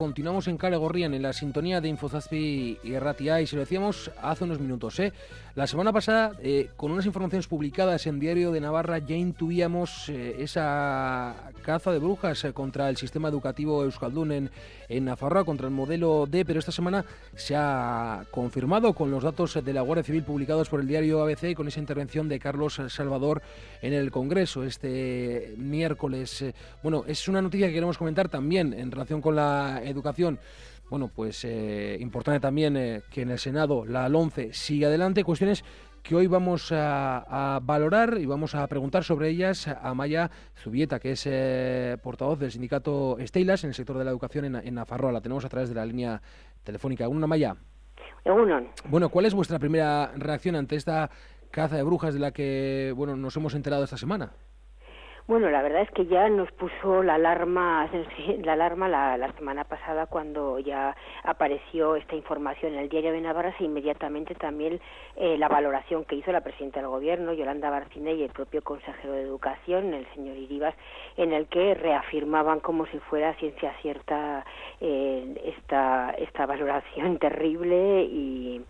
Continuamos en Kale Gorrian, en la sintonía de Infozazpi y Erratia, y se lo decíamos hace unos minutos. La semana pasada, con unas informaciones publicadas en Diario de Navarra, ya intuíamos esa caza de brujas contra el sistema educativo euskaldun en Nafarroa, contra el modelo D, pero esta semana se ha confirmado con los datos de la Guardia Civil publicados por el diario ABC y con esa intervención de Carlos Salvador en el Congreso este miércoles. Bueno, es una noticia que queremos comentar también en relación con la educación. Bueno, pues importante también que en el Senado la LOMCE siga adelante, cuestiones que hoy vamos a valorar y vamos a preguntar sobre ellas a Maya Zubieta, que es portavoz del sindicato Steilas en el sector de la educación en Nafarroa. La tenemos a través de la línea telefónica. ¿Una Maya? Bueno, ¿cuál es vuestra primera reacción ante esta caza de brujas de la que nos hemos enterado esta semana? Bueno, la verdad es que ya nos puso la alarma la semana pasada cuando ya apareció esta información en el Diario de Navarra, e inmediatamente también la valoración que hizo la presidenta del Gobierno, Yolanda Barcina, y el propio consejero de Educación, el señor Iribas, en el que reafirmaban como si fuera ciencia cierta esta valoración terrible y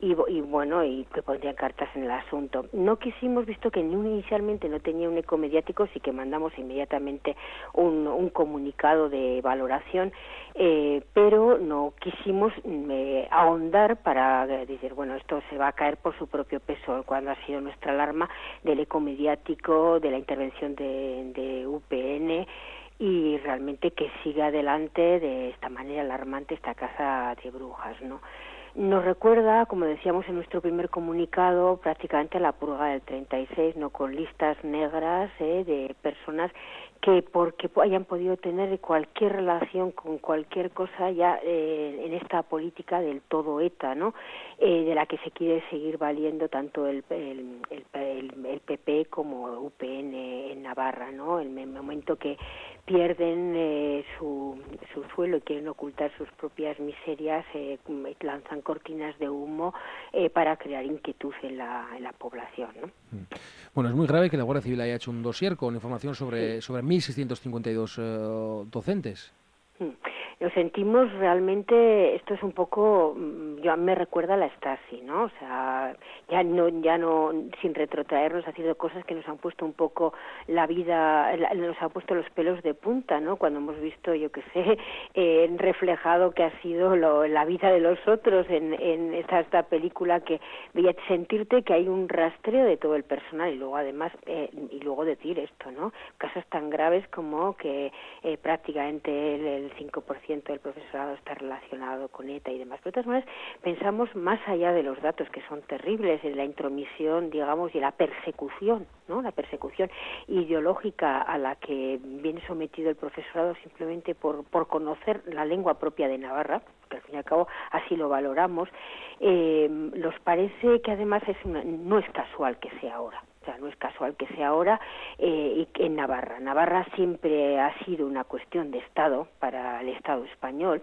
que pondrían cartas en el asunto. No quisimos, visto que inicialmente no tenía un eco mediático, sí que mandamos inmediatamente un comunicado de valoración, pero no quisimos ahondar para decir, esto se va a caer por su propio peso, cuando ha sido nuestra alarma del eco mediático, de la intervención de UPN, y realmente que siga adelante de esta manera alarmante esta caza de brujas, ¿no? Nos recuerda, como decíamos en nuestro primer comunicado, prácticamente a la purga del 36, ¿no? Con listas negras de personas que porque hayan podido tener cualquier relación con cualquier cosa ya en esta política del todo ETA, ¿no? De la que se quiere seguir valiendo tanto el PP como UPN en Navarra, ¿no? En el momento que pierden su suelo y quieren ocultar sus propias miserias, lanzan cortinas de humo para crear inquietud en la población, ¿no? Bueno, es muy grave que la Guardia Civil haya hecho un dossier con información sobre 1.652 docentes. Nos sentimos realmente, esto es un poco, me recuerda a la Stasi, ¿no? O sea, ya no, sin retrotraernos, haciendo cosas que nos han puesto un poco la vida, nos ha puesto los pelos de punta, ¿no? Cuando hemos visto, reflejado que ha sido la vida de los otros en esta película, que veía sentirte que hay un rastreo de todo el personal y luego además, y luego decir esto, ¿no? Casos tan graves como que prácticamente el 5% del profesorado está relacionado con ETA y demás. Pero de todas maneras, pensamos más allá de los datos, que son terribles, en la intromisión, digamos, y la persecución, ¿no? La persecución ideológica a la que viene sometido el profesorado simplemente por conocer la lengua propia de Navarra, que al fin y al cabo así lo valoramos. Nos parece que además no es casual que sea ahora. O sea, no es casual que sea ahora y que en Navarra. Navarra siempre ha sido una cuestión de Estado para el Estado español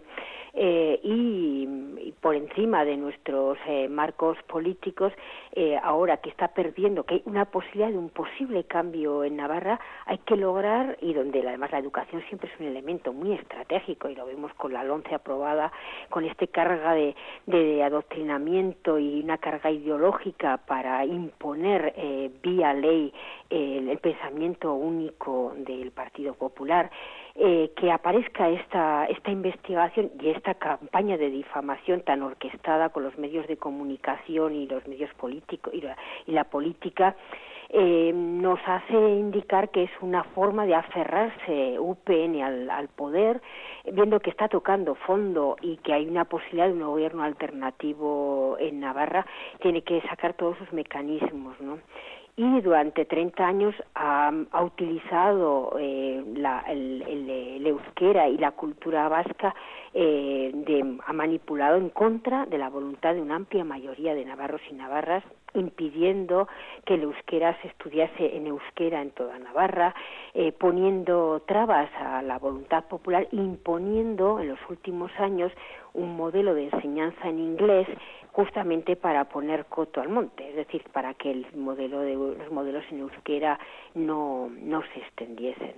y por encima de nuestros marcos políticos, ahora que está perdiendo, que hay una posibilidad de un posible cambio en Navarra, hay que lograr, y donde además la educación siempre es un elemento muy estratégico, y lo vemos con la LOMCE aprobada, con esta carga de adoctrinamiento y una carga ideológica para imponer vía ley el pensamiento único del Partido Popular, que aparezca esta investigación y esta campaña de difamación tan orquestada con los medios de comunicación y los medios políticos y la política, nos hace indicar que es una forma de aferrarse UPN al poder, viendo que está tocando fondo y que hay una posibilidad de un gobierno alternativo en Navarra, tiene que sacar todos sus mecanismos, ¿no? Y durante 30 años ha utilizado el euskera y la cultura vasca, ha manipulado en contra de la voluntad de una amplia mayoría de navarros y navarras, impidiendo que el euskera se estudiase en euskera en toda Navarra, poniendo trabas a la voluntad popular, imponiendo en los últimos años un modelo de enseñanza en inglés, justamente para poner coto al monte, es decir, para que los modelos en euskera no se extendiesen, ¿no?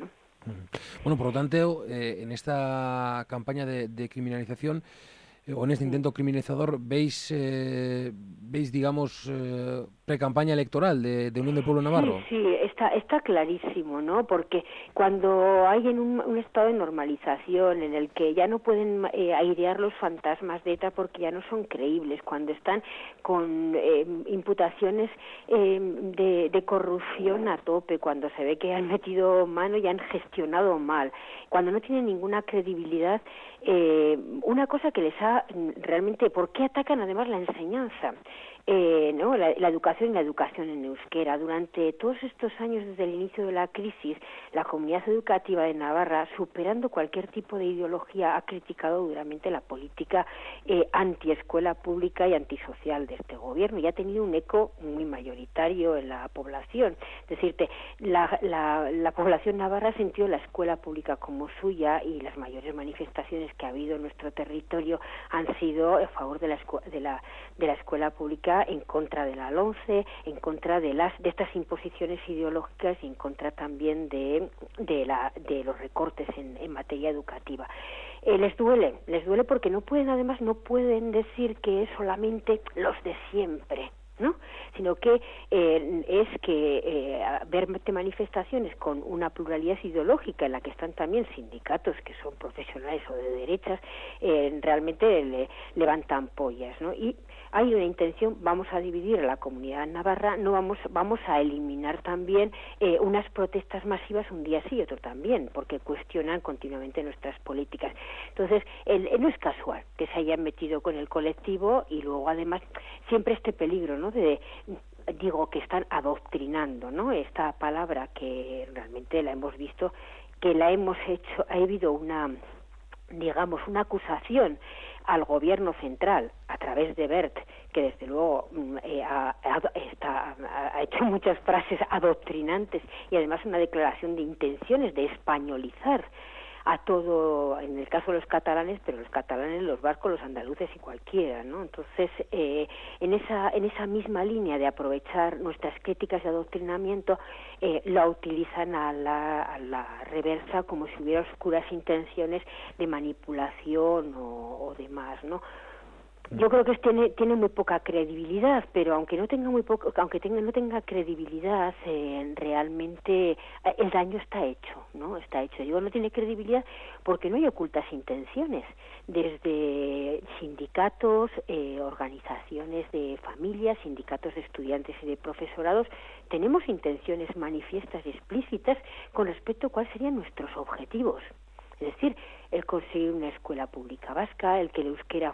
Bueno, por lo tanto, en esta campaña de criminalización o en este intento criminalizador, veis, digamos, pre-campaña electoral de Unión del Pueblo Navarro. Sí, está clarísimo, ¿no? Porque cuando hay en un estado de normalización en el que ya no pueden airear los fantasmas de ETA porque ya no son creíbles, cuando están con imputaciones de corrupción a tope, cuando se ve que han metido mano y han gestionado mal, cuando no tienen ninguna credibilidad, una cosa que les ha realmente, ¿por qué atacan además la enseñanza? ¿No? La educación y la educación en euskera. Durante todos estos años, desde el inicio de la crisis, la comunidad educativa de Navarra, superando cualquier tipo de ideología, ha criticado duramente la política antiescuela pública y antisocial de este gobierno y ha tenido un eco muy mayoritario en la población. Es decir, la población navarra ha sentido la escuela pública como suya y las mayores manifestaciones que ha habido en nuestro territorio han sido a favor de la escuela pública, en contra de la LOMCE, en contra de estas imposiciones ideológicas y en contra también de los recortes en materia educativa. Les duele porque no pueden decir que es solamente los de siempre, ¿no? Sino que ver manifestaciones con una pluralidad ideológica en la que están también sindicatos que son profesionales o de derechas, realmente levantan pollas, ¿no? Y hay una intención, vamos a dividir a la comunidad navarra, no vamos a eliminar también unas protestas masivas un día sí y otro también, porque cuestionan continuamente nuestras políticas. Entonces, no es casual que se hayan metido con el colectivo y luego además siempre este peligro, ¿no? Digo que están adoctrinando, ¿no? Esta palabra que realmente la hemos visto, que la hemos hecho, ha habido una acusación al gobierno central a través de Wert, que desde luego ha hecho muchas frases adoctrinantes y además una declaración de intenciones de españolizar a todo, en el caso de los catalanes, pero los catalanes, los vascos, los andaluces y cualquiera, ¿no? Entonces, en esa misma línea de aprovechar nuestras críticas de adoctrinamiento, la utilizan a la reversa como si hubiera oscuras intenciones de manipulación o demás, ¿no? Yo creo que tiene muy poca credibilidad, pero aunque no tenga no tenga credibilidad, realmente el daño está hecho, ¿no? Está hecho. Digo, no tiene credibilidad porque no hay ocultas intenciones. Desde sindicatos, organizaciones de familias, sindicatos de estudiantes y de profesorados, tenemos intenciones manifiestas y explícitas con respecto a cuáles serían nuestros objetivos. Es decir, el conseguir una escuela pública vasca, el que el euskera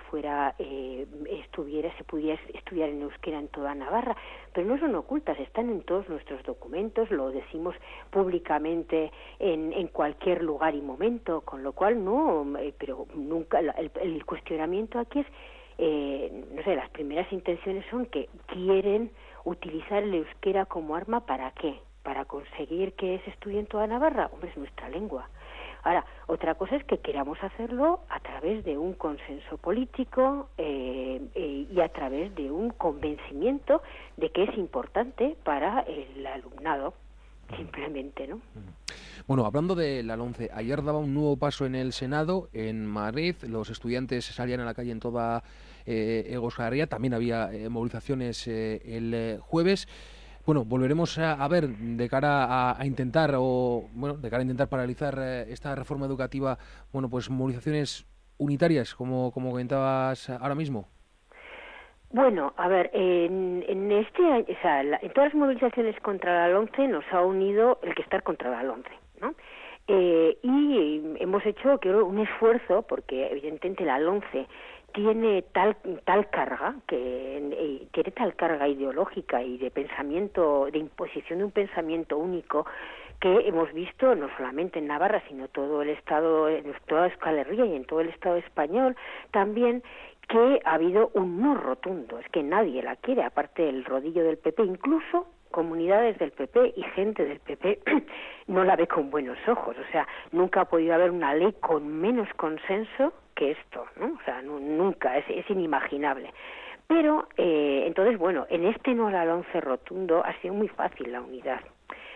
se pudiera estudiar en euskera en toda Navarra, pero no son ocultas, están en todos nuestros documentos, lo decimos públicamente en cualquier lugar y momento, con lo cual pero nunca, el cuestionamiento aquí es, las primeras intenciones son que quieren utilizar el euskera como arma, ¿para qué? Para conseguir que se estudie en toda Navarra, hombre, es nuestra lengua. Ahora, otra cosa es que queramos hacerlo a través de un consenso político y a través de un convencimiento de que es importante para el alumnado, simplemente, ¿no? Bueno, hablando de la LOMCE, ayer daba un nuevo paso en el Senado, en Madrid. Los estudiantes salían a la calle en toda Euskal Herria. También había movilizaciones el jueves. Bueno, volveremos a ver de cara a intentar paralizar esta reforma educativa, pues movilizaciones unitarias, como comentabas ahora mismo. Bueno, a ver, en todas las movilizaciones contra la LOMCE nos ha unido el que estar contra la LOMCE, ¿no? Y hemos hecho, creo, un esfuerzo, porque evidentemente la LOMCE tiene tal carga, tiene tal carga ideológica y de pensamiento, de imposición de un pensamiento único, que hemos visto no solamente en Navarra, sino todo el estado, en toda Euskal Herria y en todo el estado español también, que ha habido un no rotundo, es que nadie la quiere, aparte del rodillo del PP, incluso comunidades del PP y gente del PP no la ve con buenos ojos. O sea, nunca ha podido haber una ley con menos consenso que esto, ¿no? O sea, nunca, es inimaginable. Pero, entonces, bueno, en este no a la LOMCE rotundo ha sido muy fácil la unidad.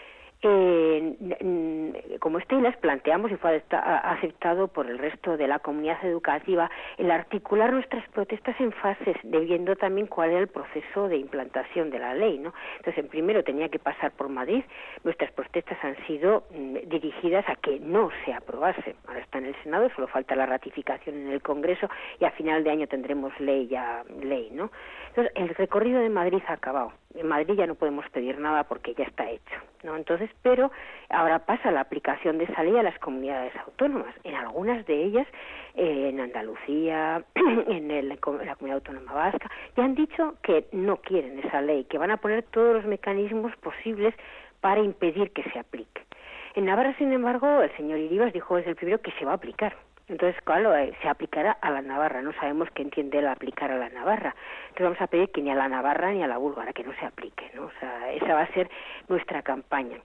como Steilas planteamos y fue aceptado por el resto de la comunidad educativa, el articular nuestras protestas en fases, viendo también cuál era el proceso de implantación de la ley, ¿no? Entonces, primero tenía que pasar por Madrid. Nuestras protestas han sido dirigidas a que no se aprobase. Ahora está en el Senado, solo falta la ratificación en el Congreso y a final de año tendremos ley, ¿no? Entonces, el recorrido de Madrid ha acabado. En Madrid ya no podemos pedir nada porque ya está hecho, ¿no? Entonces, pero ahora pasa la aplicación de esa ley a las comunidades autónomas. En algunas de ellas, en Andalucía, en la comunidad autónoma vasca, ya han dicho que no quieren esa ley, que van a poner todos los mecanismos posibles para impedir que se aplique. En Navarra, sin embargo, el señor Iribar dijo desde el primero que se va a aplicar. Entonces, claro, se aplicará a la Navarra. No sabemos qué entiende el aplicar a la Navarra. Entonces vamos a pedir que ni a la Navarra ni a la búlgara que no se aplique, ¿no? O sea, esa va a ser nuestra campaña.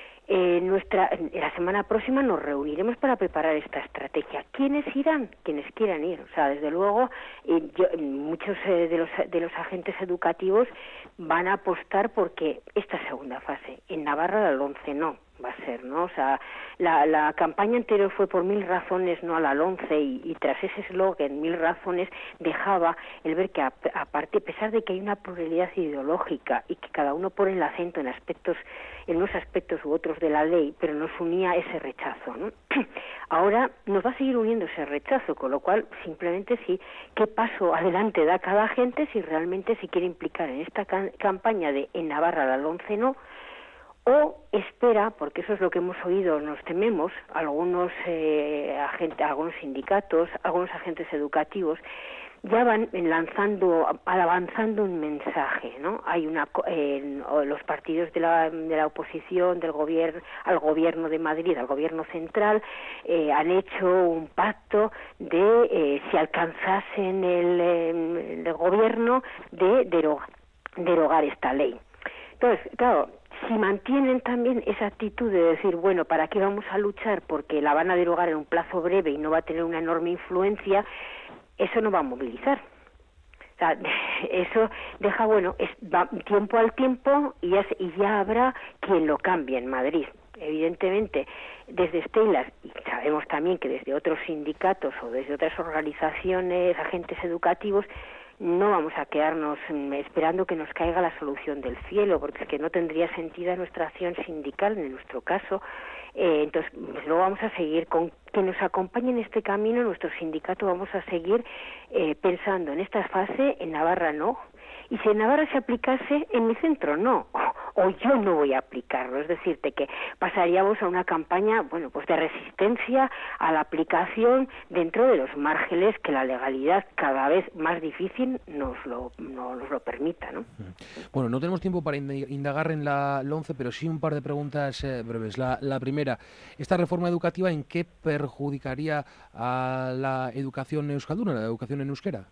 La semana próxima nos reuniremos para preparar esta estrategia. ¿Quiénes irán? Quienes quieran ir. O sea, desde luego, muchos de los agentes educativos van a apostar porque esta segunda fase, en Navarra la LOMCE no va a ser, ¿no? O sea, la campaña anterior fue por 1000 razones no a la LOMCE y tras ese eslogan 1000 razones dejaba el ver que aparte, a pesar de que hay una pluralidad ideológica y que cada uno pone el acento en unos aspectos u otros de la ley, pero nos unía ese rechazo, ¿no? Ahora nos va a seguir uniendo ese rechazo, con lo cual simplemente sí, ¿qué paso adelante da cada agente si realmente se quiere implicar en esta campaña de en Navarra la LOMCE no? O espera, porque eso es lo que hemos oído, nos tememos, algunos algunos sindicatos, algunos agentes educativos, ya van avanzando un mensaje, ¿no? Hay los partidos de la oposición al gobierno de Madrid, al gobierno central, han hecho un pacto de si alcanzasen el gobierno de derogar esta ley. Entonces, claro, si mantienen también esa actitud de decir, bueno, ¿para qué vamos a luchar? Porque la van a derogar en un plazo breve y no va a tener una enorme influencia, eso no va a movilizar. O sea, eso deja, va tiempo al tiempo y ya habrá quien lo cambie en Madrid. Evidentemente, desde Steilas, y sabemos también que desde otros sindicatos o desde otras organizaciones, agentes educativos, no vamos a quedarnos esperando que nos caiga la solución del cielo, porque es que no tendría sentido nuestra acción sindical en nuestro caso. Entonces, luego vamos a seguir con que nos acompañe en este camino. Nuestro sindicato vamos a seguir pensando en esta fase, en Navarra no, y si en Navarra se aplicase, en mi centro no, o yo no voy a aplicarlo. Es decirte que pasaríamos a una campaña, de resistencia a la aplicación dentro de los márgenes que la legalidad cada vez más difícil nos lo permita, ¿no? Bueno, no tenemos tiempo para indagar en la LOMCE, pero sí un par de preguntas breves. La primera, ¿esta reforma educativa en qué perjudicaría a la educación euskalduna, a la educación en euskera?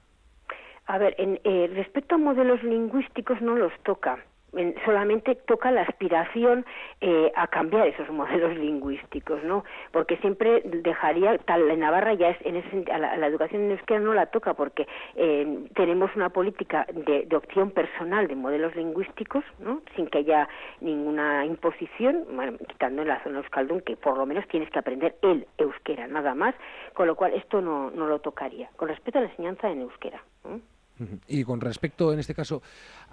A ver, respecto a modelos lingüísticos no los toca. Solamente toca la aspiración a cambiar esos modelos lingüísticos, ¿no? Porque siempre dejaría, en Navarra ya la educación en euskera no la toca porque tenemos una política de opción personal de modelos lingüísticos, ¿no? Sin que haya ninguna imposición, quitando en la zona euskaldun, que por lo menos tienes que aprender el euskera, nada más, con lo cual esto no lo tocaría. Con respecto a la enseñanza en euskera, ¿no? Y con respecto, en este caso,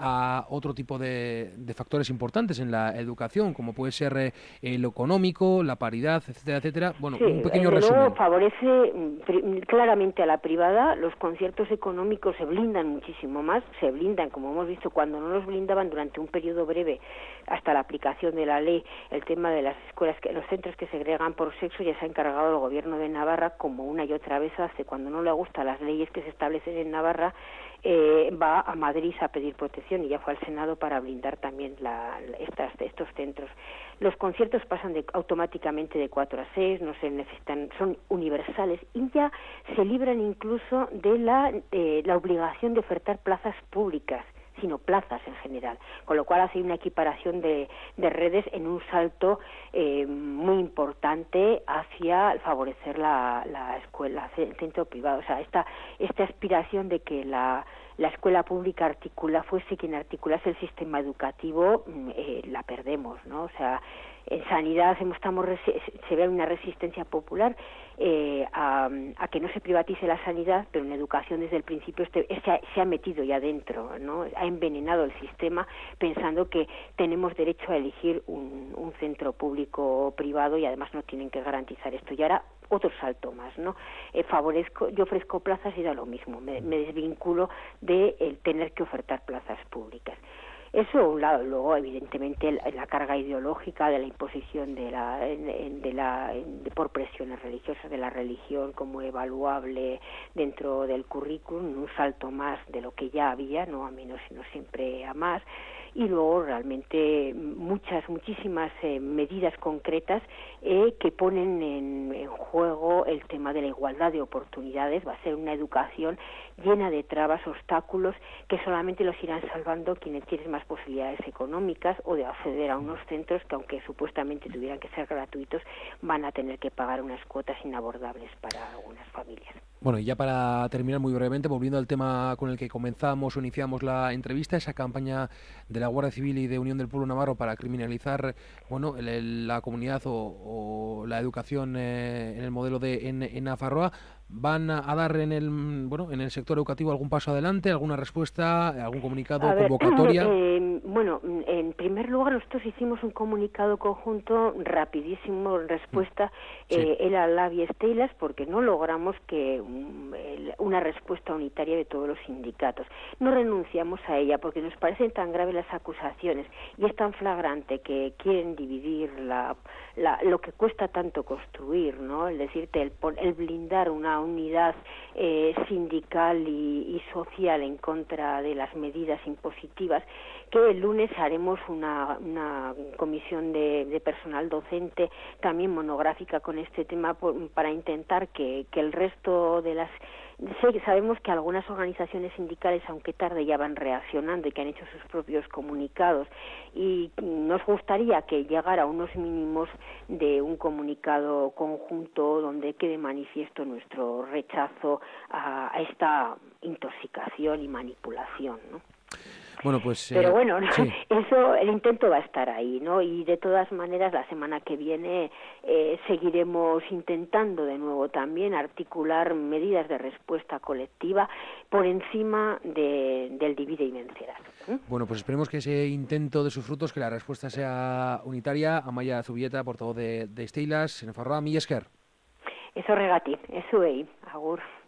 a otro tipo de factores importantes en la educación, como puede ser lo económico, la paridad, etcétera, etcétera. Bueno, sí, un pequeño resumen. Luego favorece claramente a la privada. Los conciertos económicos se blindan muchísimo más. Se blindan, como hemos visto, cuando no los blindaban durante un periodo breve hasta la aplicación de la ley. El tema de las escuelas, los centros que segregan por sexo, ya se ha encargado el gobierno de Navarra, como una y otra vez hace, cuando no le gustan las leyes que se establecen en Navarra, va a Madrid a pedir protección y ya fue al Senado para blindar también estos centros. Los conciertos pasan automáticamente de 4 a 6, no se necesitan, son universales y ya se libran incluso de la obligación de ofertar plazas públicas, sino plazas en general, con lo cual hace una equiparación de redes en un salto muy importante hacia favorecer la escuela, el centro privado. O sea, esta aspiración de que la la escuela pública fuese quien articulase el sistema educativo, la perdemos, ¿no? O sea, en sanidad se ve una resistencia popular a que no se privatice la sanidad, pero en educación desde el principio se ha metido ya dentro, ¿no? Ha envenenado el sistema pensando que tenemos derecho a elegir un centro público o privado y además no tienen que garantizar esto. Y ahora otro salto más, ¿no? Yo ofrezco plazas y da lo mismo, me desvinculo de el tener que ofertar plazas públicas. Eso un lado. Luego, evidentemente, la carga ideológica de la imposición por presiones religiosas de la religión como evaluable dentro del currículum, un salto más de lo que ya había, no a menos sino siempre a más. Y luego realmente muchísimas medidas concretas que ponen en juego el tema de la igualdad de oportunidades. Va a ser una educación llena de trabas, obstáculos, que solamente los irán salvando quienes tienen más posibilidades económicas o de acceder a unos centros que, aunque supuestamente tuvieran que ser gratuitos, van a tener que pagar unas cuotas inabordables para algunas familias. Bueno, y ya para terminar muy brevemente, volviendo al tema con el que comenzamos o iniciamos la entrevista, esa campaña de la Guardia Civil y de Unión del Pueblo Navarro para criminalizar, bueno, la comunidad o la educación en el modelo en Nafarroa, ¿van a dar en el sector educativo algún paso adelante, alguna respuesta, algún comunicado, convocatoria? Bueno, en primer lugar nosotros hicimos un comunicado conjunto rapidísimo en respuesta a Labi Steilas, porque no logramos que una respuesta unitaria de todos los sindicatos. No renunciamos a ella porque nos parecen tan graves las acusaciones y es tan flagrante que quieren dividir lo que cuesta tanto construir, ¿no? Es decir, el blindar una unidad sindical y social en contra de las medidas impositivas, que el lunes haremos una comisión de personal docente también monográfica con este tema para intentar que el resto de las... Sabemos que algunas organizaciones sindicales, aunque tarde, ya van reaccionando y que han hecho sus propios comunicados, y nos gustaría que llegara a unos mínimos de un comunicado conjunto donde quede manifiesto nuestro rechazo a esta intoxicación y manipulación, ¿no? Bueno, pues, pero bueno, sí. Eso, el intento va a estar ahí, ¿no? Y de todas maneras, la semana que viene seguiremos intentando de nuevo también articular medidas de respuesta colectiva por encima del divide y vencerás. Bueno, pues esperemos que ese intento de sus frutos, que la respuesta sea unitaria. Amaia Zubieta, portavoz de Steilas, en Nafarroa, mila esker. Eso regati, eso agur.